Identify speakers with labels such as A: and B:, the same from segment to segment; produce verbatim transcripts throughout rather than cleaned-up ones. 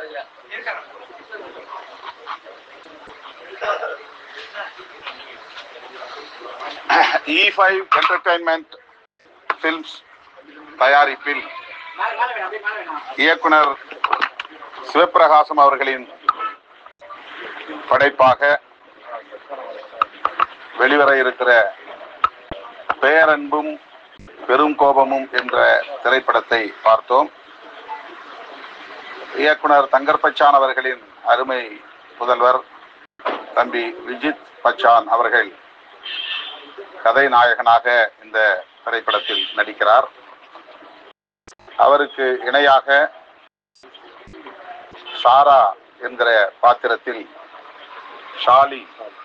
A: இ five entertainment films தயாரிப்பில் இயக்குனர் சிவப்பிரகாசம் அவர்களின் படைப்பாக வெளிவர இருக்கிற பேரன்பும் பெரும் கோபமும் என்ற திரைப்படத்தை பார்த்தோம். இயக்குனர் தங்கர் பச்சான் அவர்களின் அருமை புதல்வர் தம்பி விஜித் பச்சான் அவர்கள் கதை நாயகனாக இந்த திரைப்படத்தில் நடிக்கிறார். அவருக்கு இணையாக சாரா என்கிற பாத்திரத்தில் ஷாலி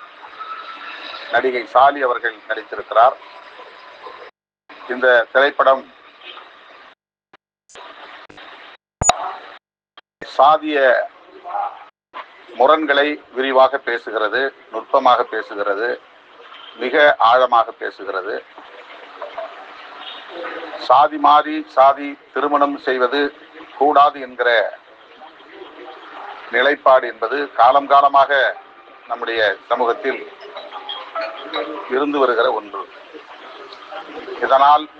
A: நடிகை ஷாலி அவர்கள் நடித்திருக்கிறார். இந்த திரைப்படம் சாதிய முரண்களை விரிவாக பேசுகிறது, நுட்பமாக பேசுகிறது, மிக ஆழமாக பேசுகிறது. சாதி மாறி சாதி திருமணம் செய்வது கூடாது என்கிற நிலைப்பாடு என்பது காலம் காலமாக நம்முடைய சமூகத்தில் இருந்து வருகிற ஒன்று. இதனால்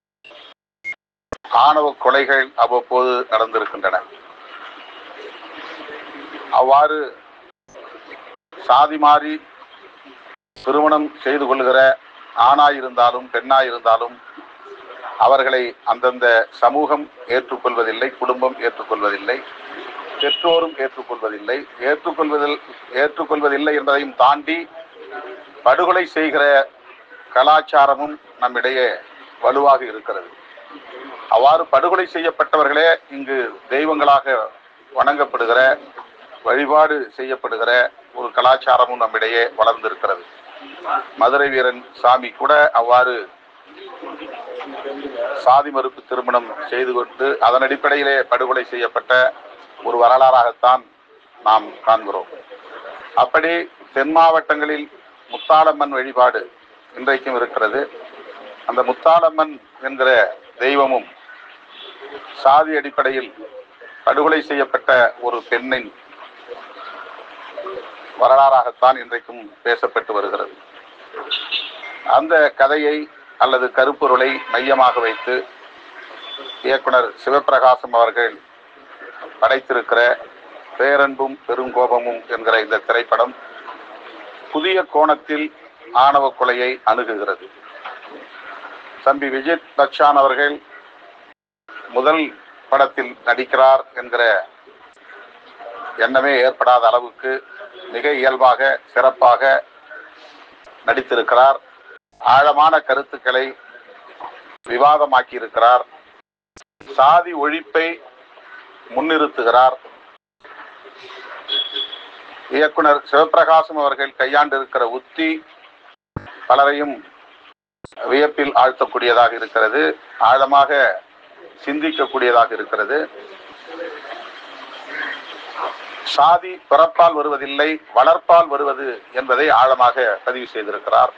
A: ஆணவ கொலைகள் அவ்வப்போது நடந்திருக்கின்றன. அவ்வாறு சாதி மாறி திருமணம் செய்து கொள்கிற ஆணாயிருந்தாலும் பெண்ணாயிருந்தாலும் அவர்களை அந்தந்த சமூகம் ஏற்றுக்கொள்வதில்லை, குடும்பம் ஏற்றுக்கொள்வதில்லை, பெற்றோரும் ஏற்றுக்கொள்வதில்லை. ஏற்றுக்கொள்வதில் ஏற்றுக்கொள்வதில்லை என்பதையும் தாண்டி படுகொலை செய்கிற கலாச்சாரமும் நம்மிடையே வலுவாக இருக்கிறது. அவ்வாறு படுகொலை செய்யப்பட்டவர்களே இங்கு தெய்வங்களாக வணங்கப்படுகிற, வழிபாடு செய்யப்படுகிற ஒரு கலாச்சாரமும் நம்மிடையே வளர்ந்திருக்கிறது. மதுரை வீரன் சாமி கூட அவ்வாறு சாதி மறுப்பு திருமணம் செய்து கொண்டு அதன் அடிப்படையிலே படுகொலை செய்யப்பட்ட ஒரு வரலாறாகத்தான் நாம் காண்கிறோம். அப்படி தென் மாவட்டங்களில் முத்தாளம்மன் வழிபாடு இன்றைக்கும் இருக்கிறது. அந்த முத்தாளம்மன் என்கிற தெய்வமும் சாதி அடிப்படையில் படுகொலை செய்யப்பட்ட ஒரு பெண்ணின் வரலாறாகத்தான் இன்றைக்கும் பேசப்பட்டு வருகிறது. அந்த கதையை அல்லது கருப்பொருளை மையமாக வைத்து இயக்குனர் சிவப்பிரகாசம் அவர்கள் படைத்திருக்கிற பேரன்பும் பெருங்கோபமும் என்கிற இந்த திரைப்படம் புதிய கோணத்தில் ஆணவ கொலையை அணுகுகிறது. தம்பி விஜித் பச்சான் அவர்கள் முதல் படத்தில் நடிக்கிறார் என்கிற எண்ணமே ஏற்படாத அளவுக்கு மிக இயல்பாக சிறப்பாக நடித்திருக்கிறார். ஆழமான கருத்துக்களை விவாதமாக்கி இருக்கிறார். சாதி ஒழிப்பை முன்னிறுத்துகிறார். இயக்குனர் சிவப்பிரகாசம் அவர்கள் கையாண்டு இருக்கிற உத்தி பலரையும் வியப்பில் ஆழ்த்தக்கூடியதாக இருக்கிறது, ஆழமாக சிந்திக்கக்கூடியதாக இருக்கிறது. சாதி பிறப்பால் வருவதில்லை, வளர்ப்பால் வருவது என்பதை ஆழமாக பதிவு செய்திருக்கிறார்.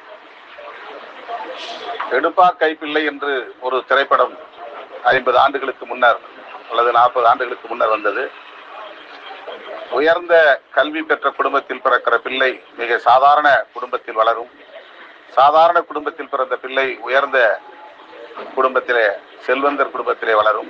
A: எடுப்பார் கைப்பிள்ளை என்று ஒரு திரைப்படம் ஐம்பது ஆண்டுகளுக்கு முன்னர் அல்லது நாற்பது ஆண்டுகளுக்கு முன்னர் வந்தது. உயர்ந்த கல்வி பெற்ற குடும்பத்தில் பிறக்கிற பிள்ளை மிக சாதாரண குடும்பத்தில் வளரும். சாதாரண குடும்பத்தில் பிறந்த பிள்ளை உயர்ந்த குடும்பத்திலே, செல்வந்தர் குடும்பத்திலே வளரும்.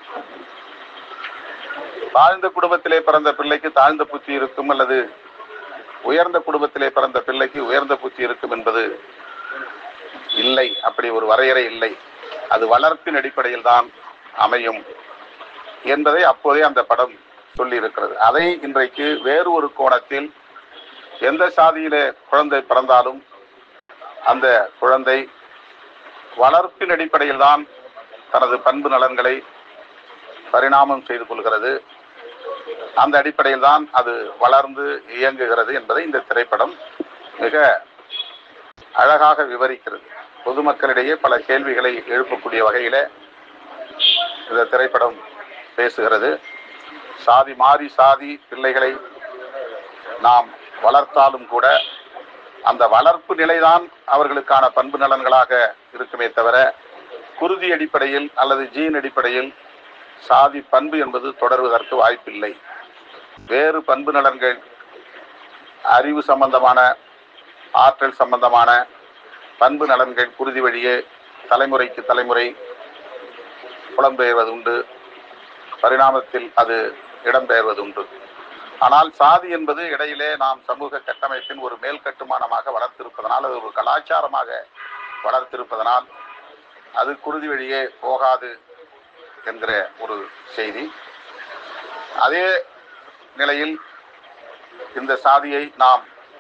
A: தாழ்ந்த குடும்பத்திலே பிறந்த பிள்ளைக்கு தாழ்ந்த புத்தி இருக்கும், அல்லது உயர்ந்த குடும்பத்திலே பிறந்த பிள்ளைக்கு உயர்ந்த புத்தி இருக்கும் என்பது இல்லை. அப்படி ஒரு வரையறை இல்லை. அது வளர்ப்பின் அடிப்படையில் தான் அமையும் என்பதை அப்போதே அந்த படம் சொல்லி இருக்கிறது. அதை இன்றைக்கு வேறு ஒரு கோணத்தில் எந்த சாதியிலே குழந்தை பிறந்தாலும் அந்த குழந்தை வளர்ப்பின் அடிப்படையில் தான் தனது பண்பு நலன்களை பரிணாமம் செய்து கொள்கிறது. அந்த அடிப்படையில் தான் அது வளர்ந்து இயங்குகிறது என்பதை இந்த திரைப்படம் மிக அழகாக விவரிக்கிறது. பொதுமக்களிடையே பல கேள்விகளை எழுப்பக்கூடிய வகையில இந்த திரைப்படம் பேசுகிறது. சாதி மாறி சாதி பிள்ளைகளை நாம் வளர்த்தாலும் கூட அந்த வளர்ப்பு நிலைதான் அவர்களுக்கான பண்பு நலன்களாக இருக்குமே தவிர குருதி அடிப்படையில் அல்லது ஜீன் அடிப்படையில் சாதி பண்பு என்பது தொடர்வதற்கு வாய்ப்பில்லை வேறு பண்பு நலன்கள், அறிவு சம்பந்தமான, ஆற்றல் சம்பந்தமான பண்பு நலன்கள் குருதி வழியே தலைமுறைக்கு தலைமுறை புலம்பெயர்வது உண்டு. பரிணாமத்தில் அது இடம்பெயர்வது உண்டு. ஆனால் சாதி என்பது இடையிலே நாம் சமூக கட்டமைப்பின் ஒரு மேல் கட்டுமானமாக வளர்த்திருப்பதனால், அது ஒரு கலாச்சாரமாக வளர்த்திருப்பதனால் அது குருதி வழியே போகாது என்கிற ஒரு செய்தி. அதே நிலையில் இந்த சாதியை நாம்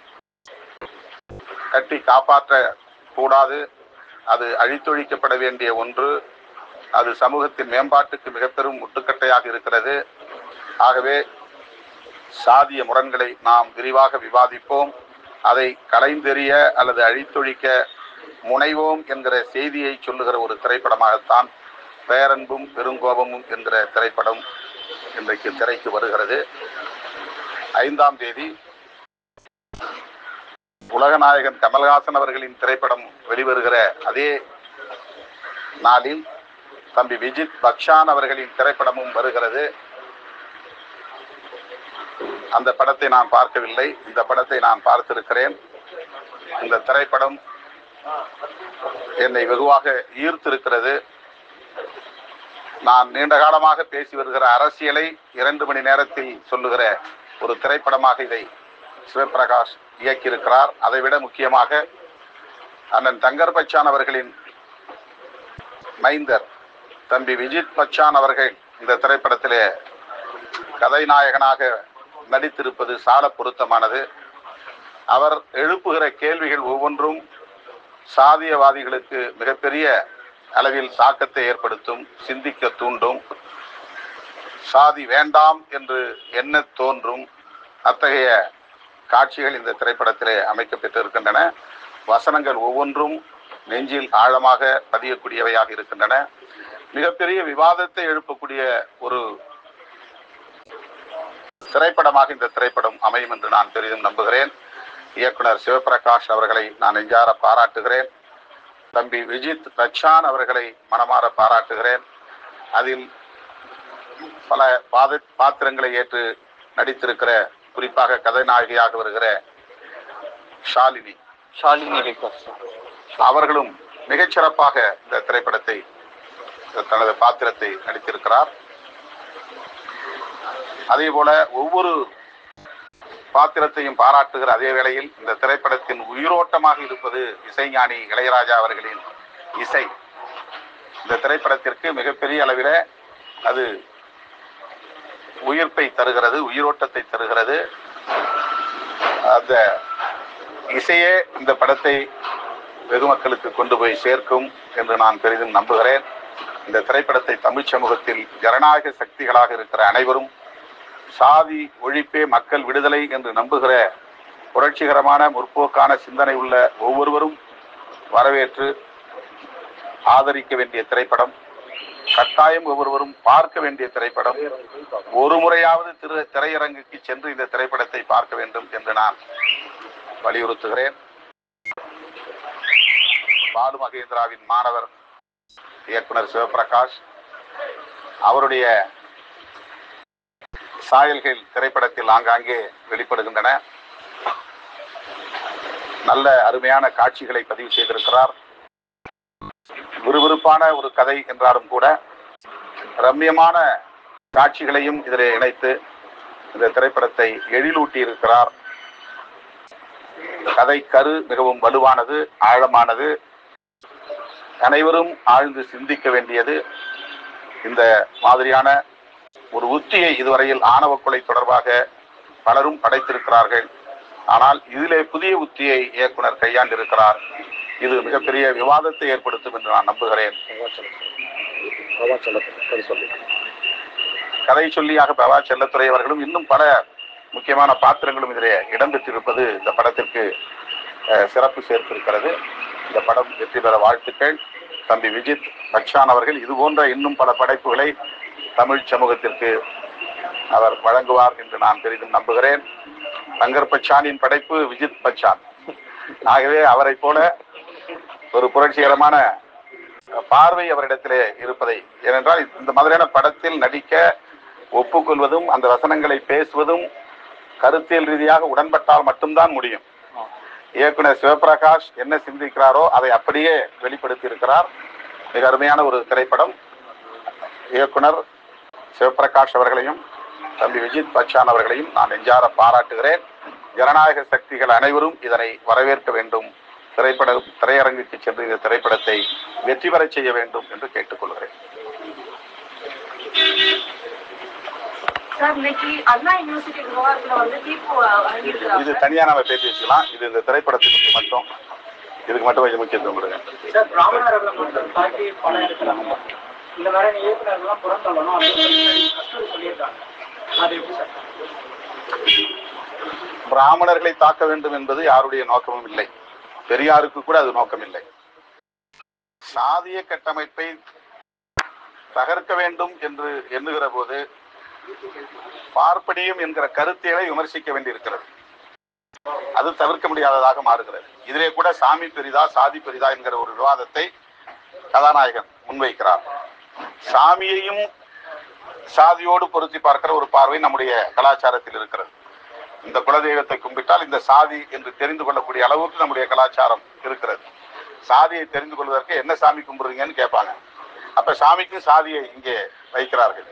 A: கட்டி காப்பாற்ற கூடாது. அது அழித்தொழிக்கப்பட வேண்டிய ஒன்று. அது சமூகத்தின் மேம்பாட்டுக்கு மிக பெரும் முட்டுக்கட்டையாக இருக்கிறது. ஆகவே சாதிய முரண்களை நாம் விரிவாக விவாதிப்போம். அதை களைந்தெறிய அல்லது அழித்தொழிக்க முனைவோம் என்கிற செய்தியை சொல்லுகிற ஒரு திரைப்படமாகத்தான் பேரன்பும் பெருங்கோபமும் என்கிற திரைப்படம் இன்றைக்கு திரைக்கு வருகிறது. ஐந்தாம் தேதி உலகநாயகன் கமல்ஹாசன் அவர்களின் திரைப்படம் வெளிவருகிற அதே நாளில் தம்பி விஜித் பக்ஷான் அவர்களின் திரைப்படமும் வருகிறது. அந்த படத்தை நான் பார்க்கவில்லை, இந்த படத்தை நான் பார்த்திருக்கிறேன். இந்த திரைப்படம் என்னை வெகுவாக ஈர்த்திருக்கிறது. நான் நீண்ட காலமாக பேசி வருகிற அரசியலை இரண்டு மணி நேரத்தில் சொல்லுகிற ஒரு திரைப்படமாக இதை சிவபிரகாஷ் இயக்கியிருக்கிறார். அதைவிட முக்கியமாக அண்ணன் தங்கர் பச்சான் அவர்களின் மைந்தர் தம்பி விஜித் பச்சான் அவர்கள் இந்த திரைப்படத்திலே கதைநாயகனாக நடித்திருப்பது சால பொருத்தமானது. அவர் எழுப்புகிற கேள்விகள் ஒவ்வொன்றும் சாதியவாதிகளுக்கு மிகப்பெரிய அளவில் தாக்கத்தை ஏற்படுத்தும், சிந்திக்க தூண்டும், சாதி வேண்டாம் என்று எண்ண தோன்றும். அத்தகைய காட்சிகள் இந்த திரைப்படத்திலே அமைக்கப்பட்டிருக்கின்றன. வசனங்கள் ஒவ்வொன்றும் நெஞ்சில் ஆழமாக பதியக்கூடியவையாக இருக்கின்றன. மிகப்பெரிய விவாதத்தை எழுப்பக்கூடிய ஒரு திரைப்படமாக இந்த திரைப்படம் அமையும் என்று நான் பெரிதும் நம்புகிறேன். இயக்குனர் சிவபிரகாஷ் அவர்களை நான் நெஞ்சார பாராட்டுகிறேன். தம்பி விஜித் பச்சான் அவர்களை மனமாற பாராட்டுகிறேன். அதில் பல பாத பாத்திரங்களை ஏற்று நடித்திருக்கிற, குறிப்பாக கதைநாயகியாக வருகிற ஷாலினி ஷாலினி அவர்களும் மிகச்சிறப்பாக இந்த திரைப்படத்தை, தனது பாத்திரத்தை நடித்திருக்கிறார். அதே போல ஒவ்வொரு பாத்திரத்தையும் பாராட்டுகிற அதே வேளையில் இந்த திரைப்படத்தின் உயிரோட்டமாக இருப்பது இசைஞானி இளையராஜா அவர்களின் இசை. இந்த திரைப்படத்திற்கு மிகப்பெரிய அளவில் அது உயிர்ப்பை தருகிறது, உயிரோட்டத்தை தருகிறது. அந்த இசையே இந்த படத்தை வெகு மக்களுக்கு கொண்டு போய் சேர்க்கும் என்று நான் பெரிதும் நம்புகிறேன். இந்த திரைப்படத்தை தமிழ் சமூகத்தில் ஜனநாயக சக்திகளாக இருக்கிற அனைவரும், சாதி ஒழிப்பே மக்கள் விடுதலை என்று நம்புகிற புரட்சிகரமான முற்போக்கான சிந்தனை உள்ள ஒவ்வொருவரும் வரவேற்று ஆதரிக்க வேண்டிய திரைப்படம். கட்டாயம் ஒவ்வொருவரும் பார்க்க வேண்டிய திரைப்படம். ஒரு முறையாவது திரு திரையரங்குக்கு சென்று இந்த திரைப்படத்தை பார்க்க வேண்டும் என்று நான் வலியுறுத்துகிறேன். பாலு மகேந்திராவின் மாணவர் இயக்குனர் சிவபிரகாஷ் அவருடைய சாயல்கள் திரைப்படத்தில் ஆங்காங்கே வெளிப்படுகின்றன. நல்ல அருமையான காட்சிகளை பதிவு செய்திருக்கிறார். விறுவிறுப்பான ஒரு கதை என்றாலும் கூட ரம்மியமான காட்சிகளையும் இதில் இணைத்து இந்த திரைப்படத்தை எழிலூட்டி இருக்கிறார். கதை கரு மிகவும் வலுவானது, ஆழமானது, அனைவரும் ஆழ்ந்து சிந்திக்க வேண்டியது. இந்த மாதிரியான ஒரு உத்தியை இதுவரையில் ஆணவ கொலை தொடர்பாக பலரும் படைத்திருக்கிறார்கள். ஆனால் இதிலே புதிய உத்தியை இயக்குனர் கையாண்டிருக்கிறார். இது மிகப்பெரிய விவாதத்தை ஏற்படுத்தும் என்று நான் நம்புகிறேன். கதை சொல்லியாக பவா செல்லத்துறை அவர்களும் இன்னும் பல முக்கியமான பாத்திரங்களும் இதிலே இடம்பெற்றிருப்பது இந்த படத்திற்கு சிறப்பு சேர்த்திருக்கிறது. இந்த படம் வெற்றி பெற வாழ்த்துக்கள். தம்பி விஜித் பச்சான் அவர்கள் இது போன்ற இன்னும் பல படைப்புகளை தமிழ் சமூகத்திற்கு அவர் வழங்குவார் என்று நான் பெரிதும் நம்புகிறேன். தங்கர் பச்சானின் படைப்பு விஜித் பச்சான். ஆகவே அவரை போல ஒரு புரட்சிகரமான பார்வை அவரிடத்திலே இருப்பதை, ஏனென்றால் இந்த மாதிரியான படத்தில் நடிக்க ஒப்புக்கொள்வதும் அந்த வசனங்களை பேசுவதும் கருத்தியல் ரீதியாக உடன்பட்டால் மட்டும்தான் முடியும். இயக்குனர் சிவபிரகாஷ் என்ன சிந்திக்கிறாரோ அதை அப்படியே வெளிப்படுத்தி இருக்கிறார். மிக அருமையான ஒரு திரைப்படம். இயக்குனர் சிவபிரகாஷ் அவர்களையும் தம்பி விஜித் பச்சான் அவர்களையும் நான் நெஞ்சார பாராட்டுகிறேன். ஜனநாயக சக்திகள் அனைவரும் இதனை வரவேற்க வேண்டும். திரைப்பட திரையரங்குக்கு சென்று இந்த திரைப்படத்தை வெற்றி பெற செய்ய வேண்டும் என்று கேட்டுக்கொள்கிறேன். இது தனியா நம்ம பேசி வச்சுக்கலாம். இது இந்த திரைப்படத்துக்கு மட்டும், இதுக்கு மட்டும் கொஞ்சம் முக்கியத்துவம் கொடுங்க. பிராமணர்களை தாக்க வேண்டும் என்பது யாருடைய நோக்கமும் இல்லை. பெரியாருக்கு கூட அது நோக்கம் இல்லை. சாதிய கட்டமைப்பை தகர்க்க வேண்டும் என்று எண்ணுகிற போது பார்ப்பனியம் என்கிற கருத்தியலை விமர்சிக்க வேண்டியிருக்கிறது. அது தவிர்க்க முடியாததாக மாறுகிறது. இதிலே கூட சாமி பெரிதா சாதி பெரிதா என்கிற ஒரு விவாதத்தை கதாநாயகன் முன்வைக்கிறார். சாமியையும் சாதியோடு பொருத்தி பார்க்கிற ஒரு பார்வை நம்முடைய கலாச்சாரத்தில் இருக்கிறது. இந்த குலதெய்வத்தை கும்பிட்டால் இந்த சாதி என்று தெரிந்து கொள்ளக்கூடிய அளவுக்கு நம்முடைய கலாச்சாரம் இருக்கிறது. சாதியை தெரிந்து கொள்வதற்கு என்ன சாமி கும்பிடுறீங்கன்னு கேட்பாங்க. அப்ப சாமிக்கும் சாதியை இங்கே வைக்கிறார்கள்.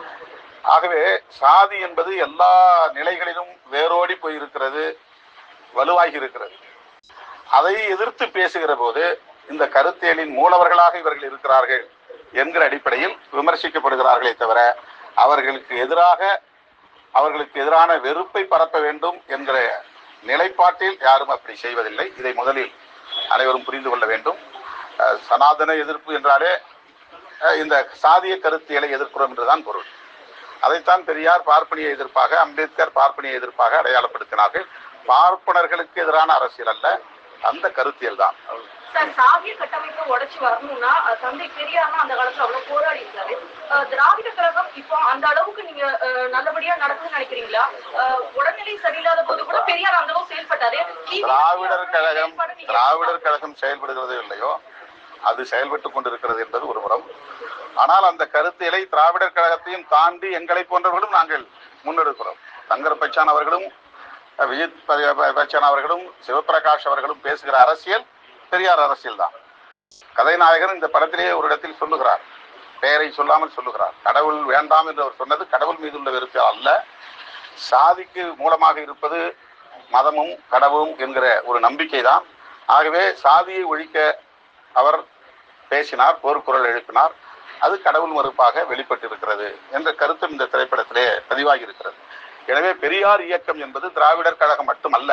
A: ஆகவே சாதி என்பது எல்லா நிலைகளிலும் வேரோடி போயிருக்கிறது, வலுவாகி இருக்கிறது. அதை எதிர்த்து பேசுகிற போது இந்த கருத்தியலின் மூலவர்களாக இவர்கள் இருக்கிறார்கள் என்கிற அடிப்படையில் விமர்சிக்கப்படுகிறார்களே தவிர அவர்களுக்கு எதிராக அவர்களுக்கு எதிரான வெறுப்பை பரப்ப வேண்டும் என்கிற நிலைப்பாட்டில் யாரும் அப்படி செய்வதில்லை. இதை முதலில் அனைவரும் புரிந்து கொள்ள வேண்டும். சனாதன எதிர்ப்பு என்றாலே இந்த சாதிய கருத்தியலை எதிர்க்கிறோம் என்றுதான் பொருள். அதைத்தான் பெரியார் பார்ப்பனிய எதிர்ப்பாக, அம்பேத்கர் பார்ப்பனிய எதிர்ப்பாக அடையாளப்படுத்தினார்கள். பார்ப்பனர்களுக்கு எதிரான அரசியல் அல்ல, அந்த கருத்தியல் தான்.
B: சாதிய கட்டமைப்பை உடைச்சு வரணும்னா தந்தை பெரியார் அந்த காலத்துல அவ்வளவு போராடி இருக்காரு. திராவிட கழகம் இப்போ அந்த அளவுக்கு நீங்க நல்லபடியா நடக்குதுன்னு நினைக்கிறீங்களா? உடல்நிலை சரியில்லாத போது கூட பெரியார் அந்த அளவுக்கு செயல்பட்டாரு.
A: திராவிடர் கழகம் திராவிடர் கழகம் செயல்படுகிறதோ இல்லையோ அது செயல்பட்டுக் கொண்டிருக்கிறது என்பது ஒரு புறம். ஆனால் அந்த கருத்தியலை திராவிடர் கழகத்தையும் தாண்டி எங்களை போன்றவர்களும் நாங்கள் முன்னெடுக்கிறோம். தங்கர் பச்சான் அவர்களும் விஜித் பச்சான் அவர்களும் சிவபிரகாஷ் அவர்களும் பேசுகிற அரசியல் பெரியார் அரசியல் தான். கதைநாயகர் இந்த படத்திலேயே ஒரு இடத்தில் சொல்லுகிறார், பெயரை சொல்லாமல் சொல்லுகிறார், கடவுள் வேண்டாம் என்று அவர் சொன்னது கடவுள் மீது உள்ள வெறுப்பு அல்ல, சாதிக்கு மூலமாக இருப்பது மதமும் கடவுளும் என்கிற ஒரு நம்பிக்கை தான். ஆகவே சாதியை ஒழிக்க அவர் பேசினார், போர்க்குரல் எழுப்பினார். அது கடவுள் மறுப்பாக வெளிப்பட்டிருக்கிறது என்ற கருத்தும் இந்த திரைப்படத்திலே பதிவாகி இருக்கிறது. எனவே பெரியார் இயக்கம் என்பது திராவிடர் கழகம் மட்டுமல்ல.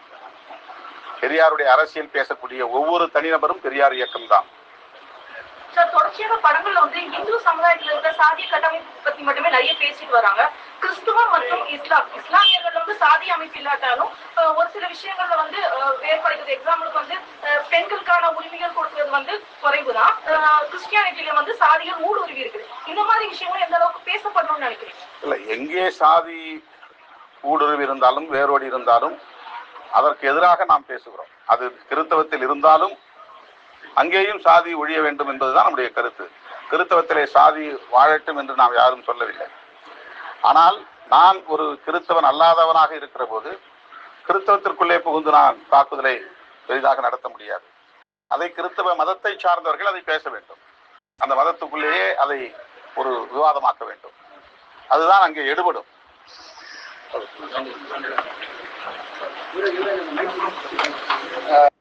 A: பெரியாருடைய அரசியல் பேசக்கூடிய ஒவ்வொரு தனிநபரும் பெரியார் இயக்கம் தான்.
B: தொடர்ச்சியாக படங்கள்ல வந்து இந்து சமுதாயத்தில் இருக்கிற சாதிய கட்டமைப்பு பத்தி மட்டுமே நிறைய பேசிட்டு வராங்க. கிறிஸ்துவ மற்றும் இஸ்லாம் இஸ்லாமியர்கள் வந்து சாதி அமைப்பு இல்லாட்டாலும் ஒரு சில விஷயங்கள்ல வந்து வேறுபடுகிறது. எக்ஸாம்பிளுக்கு வந்து பெண்களுக்கான உரிமைகள் கொடுக்கிறது வந்து குறைவுதான். கிறிஸ்டியானிட்டியில வந்து சாதிகள் ஊடுருவி இருக்குது. இந்த மாதிரி விஷயங்களும் எந்த அளவுக்கு பேசப்படணும்னு நினைக்கிறேன்.
A: இல்ல, எங்கே சாதி ஊடுருவி இருந்தாலும் வேரோடி இருந்தாலும் அதற்கு எதிராக நாம் பேசுகிறோம். அது கிறிஸ்தவத்தில் இருந்தாலும் அங்கேயும் சாதி ஒழிய வேண்டும் என்பதுதான் நம்முடைய கருத்து. கிறிஸ்தவத்திலே சாதி வாழட்டும் என்று நாம் யாரும் சொல்லவில்லை. ஆனால் நான் ஒரு கிறிஸ்தவன் அல்லாதவனாக இருக்கிற போது கிறிஸ்தவத்திற்குள்ளே புகுந்து நான் தாக்குதலை பெரிதாக நடத்த முடியாது. அதை கிறிஸ்தவ மதத்தை சார்ந்தவர்கள் அதை பேச வேண்டும். அந்த மதத்துக்குள்ளேயே அதை ஒரு விவாதமாக்க வேண்டும். அதுதான் அங்கே எடுபடும். Uh,